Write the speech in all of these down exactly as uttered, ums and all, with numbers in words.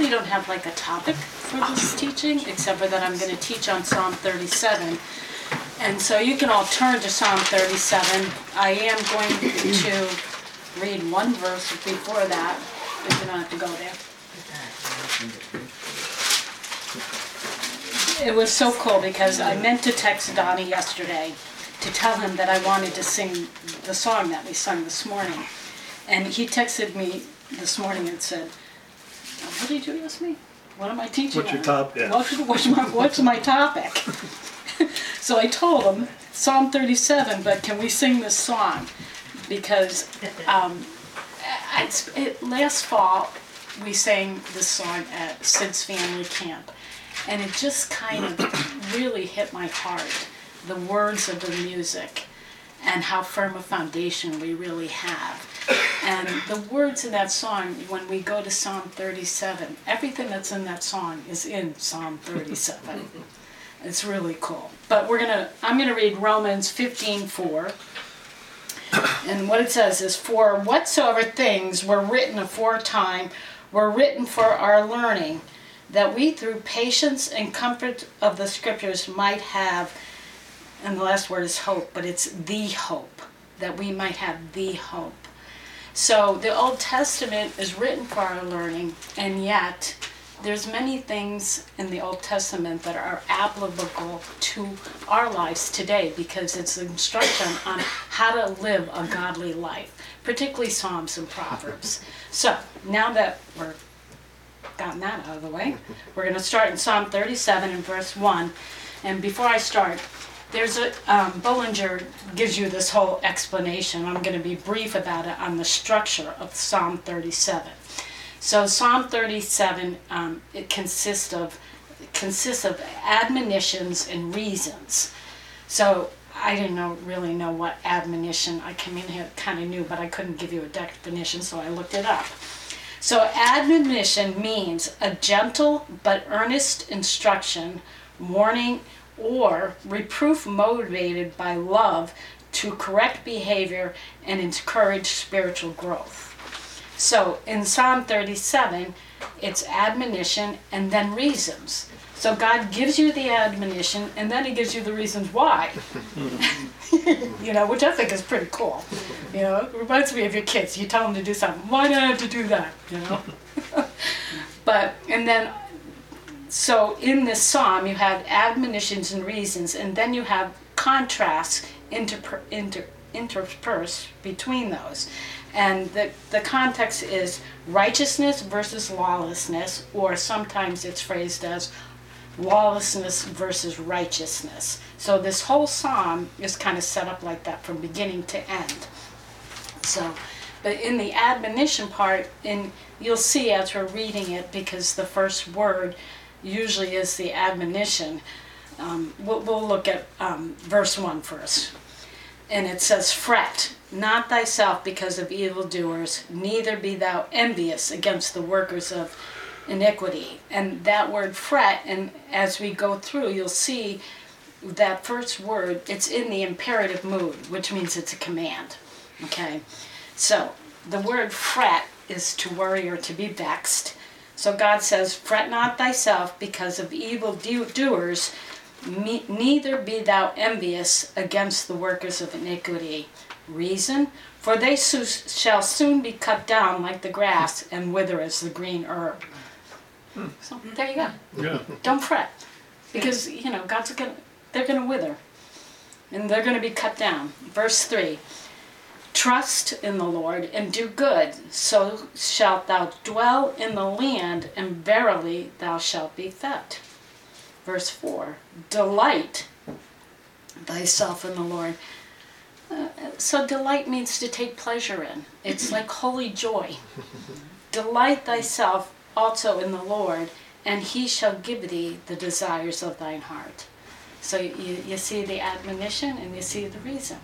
really don't have like a topic for this teaching, except for that I'm going to teach on Psalm thirty-seven. And so you can all turn to Psalm thirty-seven. I am going to read one verse before that, but you don't have to go there. It was so cool because I meant to text Donnie yesterday to tell him that I wanted to sing the song that we sung this morning. And he texted me this morning and said, what did you ask me? What am I teaching What's your on? topic? What's, what's, my, what's my topic? So I told him, Psalm thirty-seven, but can we sing this song? Because um, it's, it, last fall we sang this song at Sid's family camp. And it just kind of really hit my heart, the words of the music and how firm a foundation we really have. And the words in that song, when we go to Psalm thirty-seven, everything that's in that song is in Psalm thirty-seven. It's really cool. But we're gonna, I'm gonna read Romans fifteen four. And what it says is, for whatsoever things were written aforetime were written for our learning, that we through patience and comfort of the scriptures might have, and the last word is hope, but it's the hope, that we might have the hope. So the Old Testament is written for our learning, and yet there's many things in the Old Testament that are applicable to our lives today, because it's instruction on how to live a godly life, particularly Psalms and Proverbs. So now that we're gotten that out of the way, we're going to start in Psalm thirty-seven and verse one. And before I start, there's a um, Bullinger gives you this whole explanation. I'm going to be brief about it on the structure of Psalm thirty-seven. So Psalm thirty-seven, um, it consists of it consists of admonitions and reasons. So I didn't know really know what admonition. I came in here kind of knew, but I couldn't give you a definition, so I looked it up. So admonition means a gentle but earnest instruction, warning, or reproof motivated by love to correct behavior and encourage spiritual growth. So in Psalm thirty-seven, it's admonition and then reasons. So God gives you the admonition and then he gives you the reasons why. You know, which I think is pretty cool. You know, it reminds me of your kids. You tell them to do something. Why do I have to do that? You know? But, and then, so in this psalm, you have admonitions and reasons, and then you have contrasts inter, inter, interspersed between those. And the, the context is righteousness versus lawlessness, or sometimes it's phrased as lawlessness versus righteousness. So this whole psalm is kind of set up like that from beginning to end. So, but in the admonition part, in you'll see as we're reading it, because the first word usually is the admonition. Um, we'll, we'll look at um, verse one first. And it says, fret not thyself because of evildoers, neither be thou envious against the workers of iniquity. And that word fret, and as we go through, you'll see that first word, it's in the imperative mood, which means it's a command. Okay? So, the word fret is to worry or to be vexed. So God says, fret not thyself because of evil doers, Me, neither be thou envious against the workers of iniquity. Reason, for they so, shall soon be cut down like the grass and wither as the green herb. Hmm. So there you go. Yeah. Don't fret, because you know God's gonna, they're going to wither, and they're going to be cut down. Verse three. Trust in the Lord and do good, so shalt thou dwell in the land, and verily thou shalt be fed. Verse four, delight thyself in the Lord. Uh, so delight means to take pleasure in. It's like holy joy. Delight thyself also in the Lord, and he shall give thee the desires of thine heart. So you, you see the admonition and you see the reason.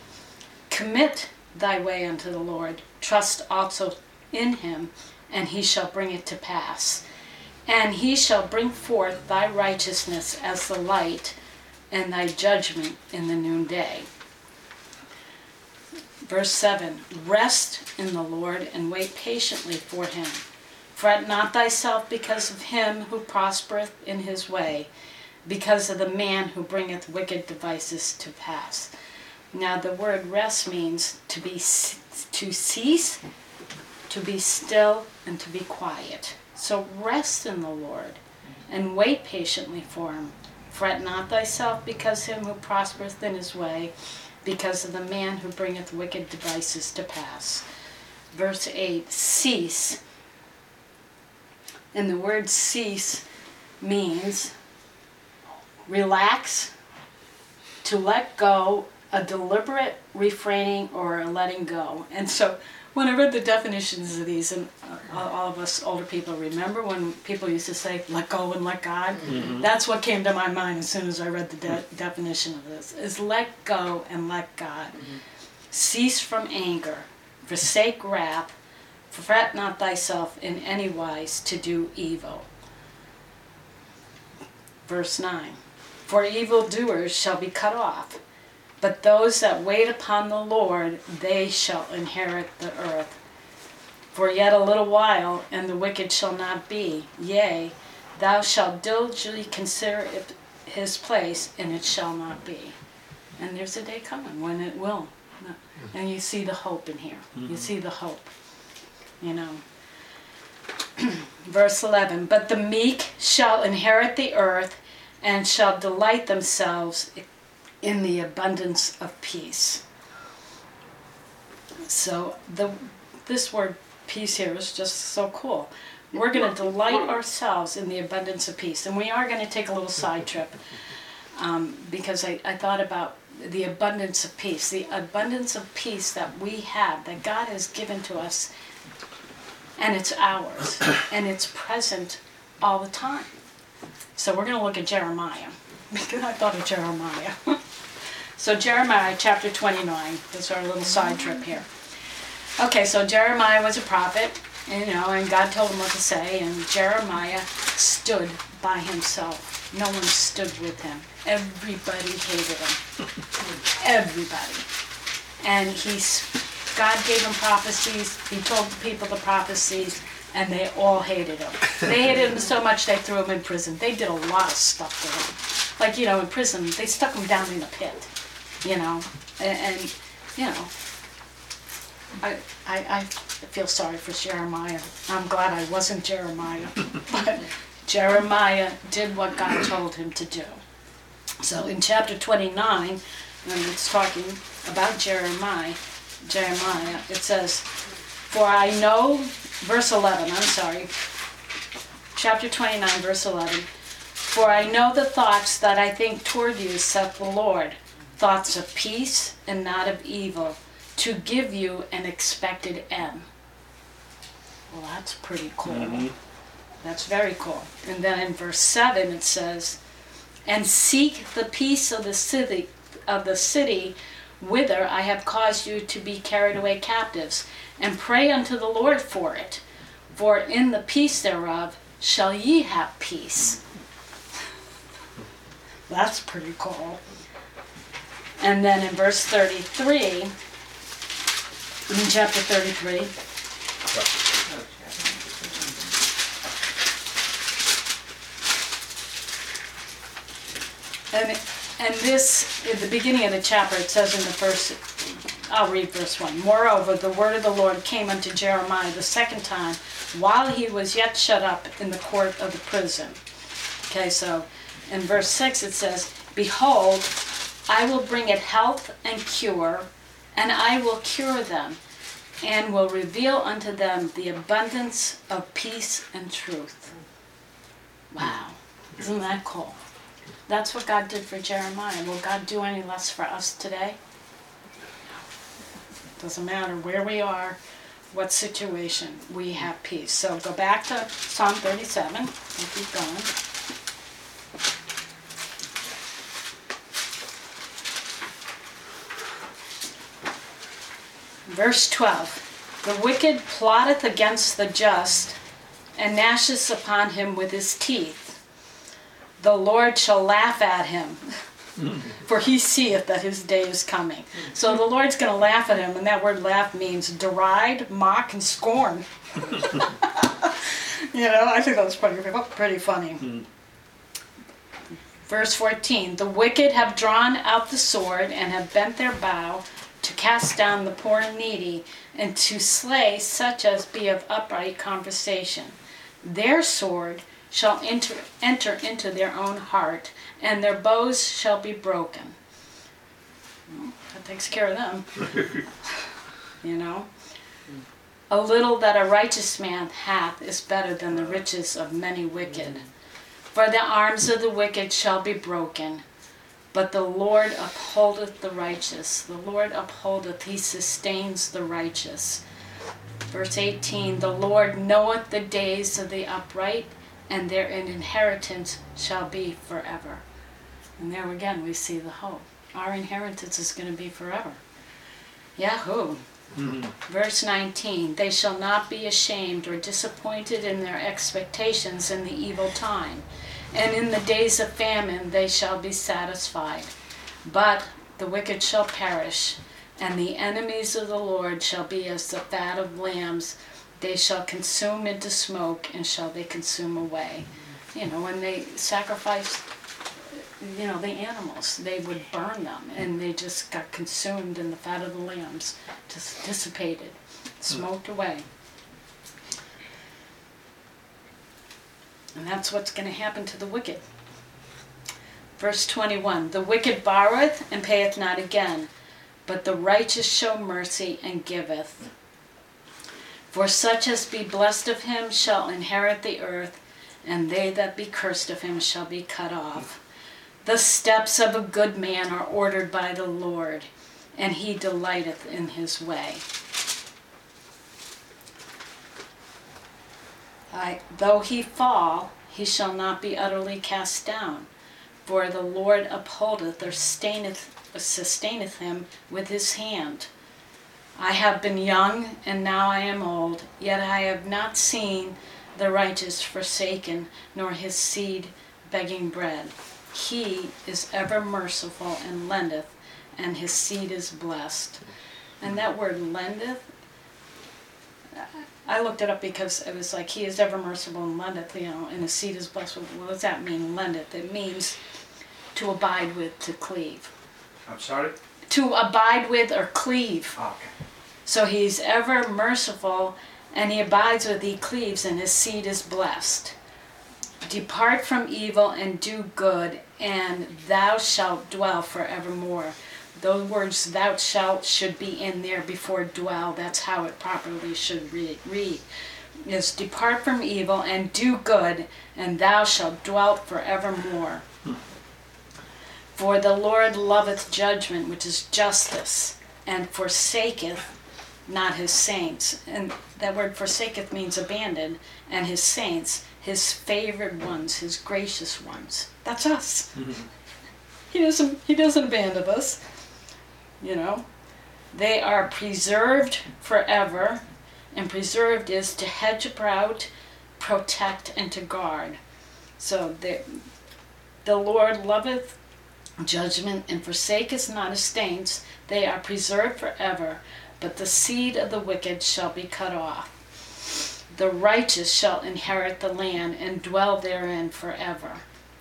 Commit thy way unto the Lord. Trust also in him, and he shall bring it to pass. And he shall bring forth thy righteousness as the light, and thy judgment in the noonday. Verse seven, rest in the Lord and wait patiently for him. Fret not thyself because of him who prospereth in his way, because of the man who bringeth wicked devices to pass. Now the word rest means to be to cease, to be still, and to be quiet. So rest in the Lord and wait patiently for him. Fret not thyself because him who prospereth in his way, because of the man who bringeth wicked devices to pass. Verse eight, cease. And the word cease means relax, to let go, a deliberate refraining or a letting go. And so when I read the definitions of these, and all of us older people remember when people used to say, let go and let God? Mm-hmm. That's what came to my mind as soon as I read the de- definition of this, is let go and let God. Mm-hmm. Cease from anger, forsake wrath, fret not thyself in any wise to do evil. Verse nine, for evildoers shall be cut off, but those that wait upon the Lord, they shall inherit the earth. For yet a little while, and the wicked shall not be. Yea, thou shalt diligently consider his place, and it shall not be. And there's a day coming when it will. And you see the hope in here. Mm-hmm. You see the hope. You know. Verse eleven, but the meek shall inherit the earth, and shall delight themselves in the abundance of peace. So the this word peace here is just so cool. We're going to delight ourselves in the abundance of peace. And we are going to take a little side trip um, because I, I thought about the abundance of peace. The abundance of peace that we have, that God has given to us, and it's ours. And it's present all the time. So we're going to look at Jeremiah, because I thought of Jeremiah. So Jeremiah chapter twenty-nine, this is our little side trip here. Okay, so Jeremiah was a prophet, you know, and God told him what to say, and Jeremiah stood by himself. No one stood with him. Everybody hated him. Everybody. And he's, God gave him prophecies, he told the people the prophecies, and they all hated him. They hated him so much they threw him in prison. They did a lot of stuff to him. Like, you know, in prison, they stuck him down in a pit, you know, and, and you know, I, I, I feel sorry for Jeremiah. I'm glad I wasn't Jeremiah. But Jeremiah did what God told him to do. So in chapter twenty-nine, when it's talking about Jeremiah, Jeremiah, it says, for I know, verse eleven, I'm sorry, chapter twenty-nine, verse eleven, for I know the thoughts that I think toward you, saith the Lord, thoughts of peace and not of evil, to give you an expected end. Well, that's pretty cool. Mm-hmm. That's very cool. And then in verse seven it says, and seek the peace of the city, of the city whither I have caused you to be carried away captives, and pray unto the Lord for it. For in the peace thereof shall ye have peace. That's pretty cool. And then in verse thirty-three, in chapter thirty-three, and and this, at the beginning of the chapter, it says in the first, I'll read verse one. Moreover, the word of the Lord came unto Jeremiah the second time, while he was yet shut up in the court of the prison. Okay, so in verse six it says, behold, I will bring it health and cure, and I will cure them, and will reveal unto them the abundance of peace and truth. Wow, isn't that cool? That's what God did for Jeremiah. Will God do any less for us today? Doesn't matter where we are, what situation, we have peace. So go back to Psalm thirty-seven and keep going. Verse twelve, the wicked plotteth against the just, and gnasheth upon him with his teeth. The Lord shall laugh at him, for he seeth that his day is coming. So the Lord's going to laugh at him, and that word laugh means deride, mock, and scorn. You know, I think that was pretty, pretty funny. Mm. Verse fourteen, the wicked have drawn out the sword and have bent their bow to cast down the poor and needy and to slay such as be of upright conversation. Their sword shall enter, enter into their own heart, and their bows shall be broken. Well, that takes care of them. You know? A little that a righteous man hath is better than the riches of many wicked. For the arms of the wicked shall be broken, but the Lord upholdeth the righteous. The Lord upholdeth, he sustains the righteous. Verse eighteen, the Lord knoweth the days of the upright, and their inheritance shall be forever. And there again we see the hope. Our inheritance is going to be forever. Yahoo! Mm-hmm. Verse nineteen, they shall not be ashamed or disappointed in their expectations in the evil time, and in the days of famine they shall be satisfied. But the wicked shall perish, and the enemies of the Lord shall be as the fat of lambs. They shall consume into smoke, and shall they consume away. You know, when they sacrificed, you know, the animals, they would burn them, and they just got consumed in the fat of the lambs, just dissipated, smoked away. And that's what's going to happen to the wicked. Verse twenty-one, the wicked borroweth and payeth not again, but the righteous show mercy and giveth. For such as be blessed of him shall inherit the earth, and they that be cursed of him shall be cut off. The steps of a good man are ordered by the Lord, and he delighteth in his way. I, though he fall, he shall not be utterly cast down, for the Lord upholdeth or sustaineth, sustaineth him with his hand. I have been young, and now I am old, yet I have not seen the righteous forsaken, nor his seed begging bread. He is ever merciful and lendeth, and his seed is blessed. And that word lendeth, I looked it up because it was like, he is ever merciful and lendeth, you know, and his seed is blessed. What does that mean, lendeth? It means to abide with, to cleave. I'm sorry? To abide with or cleave. Oh, okay. So he's ever merciful, and he abides with, he cleaves, and his seed is blessed. Depart from evil and do good, and thou shalt dwell forevermore. Those words, thou shalt, should be in there before dwell. That's how it properly should read. read. Is depart from evil and do good, and thou shalt dwell forevermore. Hmm. For the Lord loveth judgment, which is justice, and forsaketh not his saints. And that word forsaketh means abandoned, and his saints, his favored ones, his gracious ones. That's us. Mm-hmm. He doesn't he doesn't abandon us. You know. They are preserved forever, and preserved is to hedge about, protect, and to guard. So the the Lord loveth judgment, and forsaketh not his saints. They are preserved forever, but the seed of the wicked shall be cut off. The righteous shall inherit the land and dwell therein forever.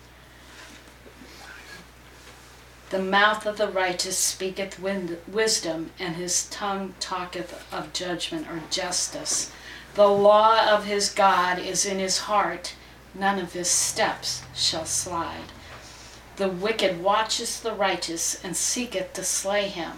The mouth of the righteous speaketh wisdom, and his tongue talketh of judgment or justice. The law of his God is in his heart, none of his steps shall slide. The wicked watcheth the righteous, and seeketh to slay him.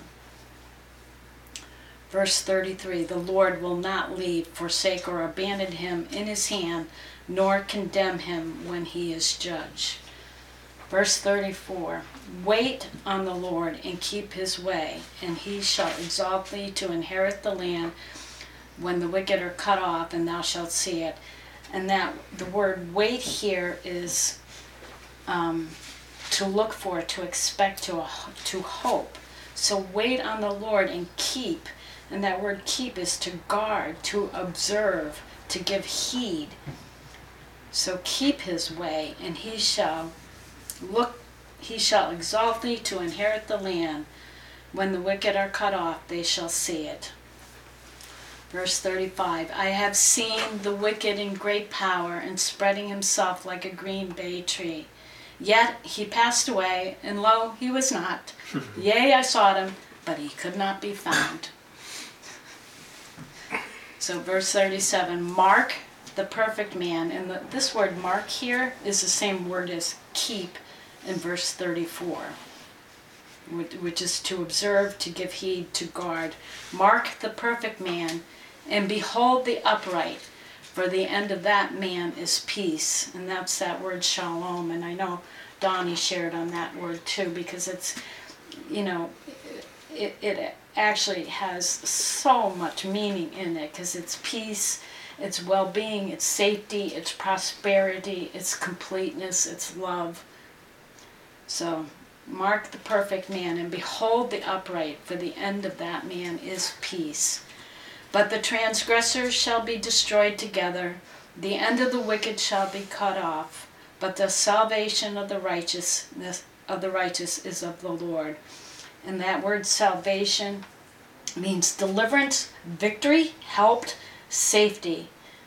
Verse thirty-three, the Lord will not leave, forsake, or abandon him in his hand, nor condemn him when he is judged. Verse thirty-four, wait on the Lord and keep his way, and he shall exalt thee to inherit the land when the wicked are cut off, and thou shalt see it. And that the word wait here is um, to look for, to expect, to, to hope. So wait on the Lord and keep. And that word keep is to guard, to observe, to give heed. So keep his way, and he shall look, he shall exalt thee to inherit the land. When the wicked are cut off, they shall see it. Verse thirty-five, I have seen the wicked in great power and spreading himself like a green bay tree. Yet he passed away, and lo, he was not. Yea, I sought him, but he could not be found. So verse thirty-seven, mark the perfect man. And the, this word mark here is the same word as keep in verse thirty-four, which is to observe, to give heed, to guard. Mark the perfect man, and behold the upright, for the end of that man is peace. And that's that word shalom. And I know Donnie shared on that word too, because it's, you know, it, it actually has so much meaning in it, because it's peace, it's well-being, it's safety, it's prosperity, it's completeness, it's love. So, mark the perfect man, and behold the upright, for the end of that man is peace. But the transgressors shall be destroyed together, the end of the wicked shall be cut off, but the salvation of the righteousness of the righteous is of the Lord. And that word salvation means deliverance, victory, helped, safety.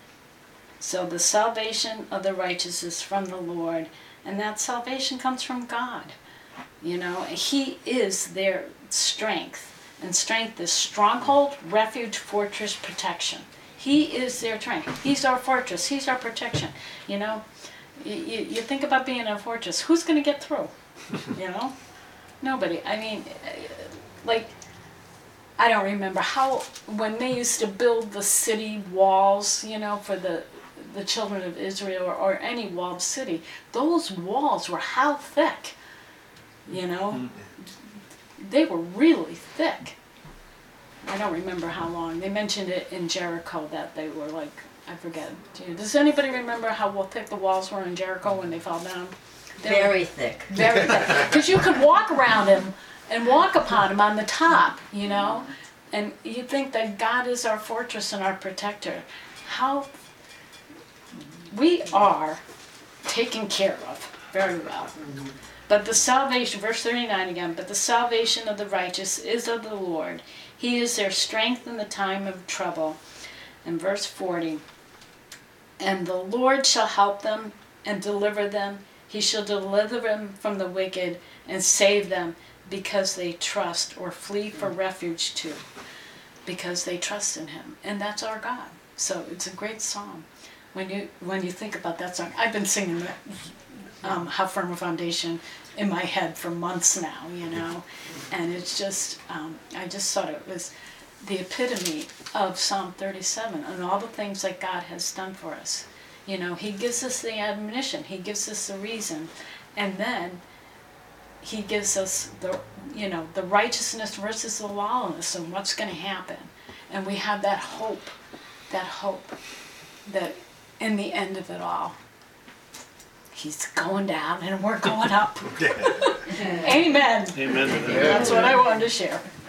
So the salvation of the righteous is from the Lord, and that salvation comes from God. You know, He is their strength. And strength is stronghold, refuge, fortress, protection. He is their strength. He's our fortress. He's our protection. You know, you, you think about being a fortress. Who's going to get through? You know? Nobody. I mean, like, I don't remember how, when they used to build the city walls, you know, for the, the children of Israel, or, or any walled city, those walls were how thick? You know? Mm. They were really thick. I don't remember how long. They mentioned it in Jericho that they were like, I forget. Does anybody remember how thick the walls were in Jericho when they fell down? They very were, thick. Very thick. Because you could walk around them and walk upon them on the top, you know? And you think that God is our fortress and our protector. How we are taken care of very well. But the salvation, verse thirty-nine again, but the salvation of the righteous is of the Lord. He is their strength in the time of trouble. And verse forty, and the Lord shall help them and deliver them. He shall deliver them from the wicked and save them, because they trust, or flee for refuge to, because they trust in Him. And that's our God. So it's a great song. When you when you think about that song, I've been singing that, um, How Firm a Foundation in my head for months now, you know. And it's just, um, I just thought it was the epitome of Psalm thirty-seven and all the things that God has done for us. You know, He gives us the admonition, He gives us the reason, and then He gives us the, you know, the righteousness versus the lawlessness and what's going to happen. And we have that hope, that hope that in the end of it all, He's going down and we're going up. Amen. Amen. That's what I wanted to share.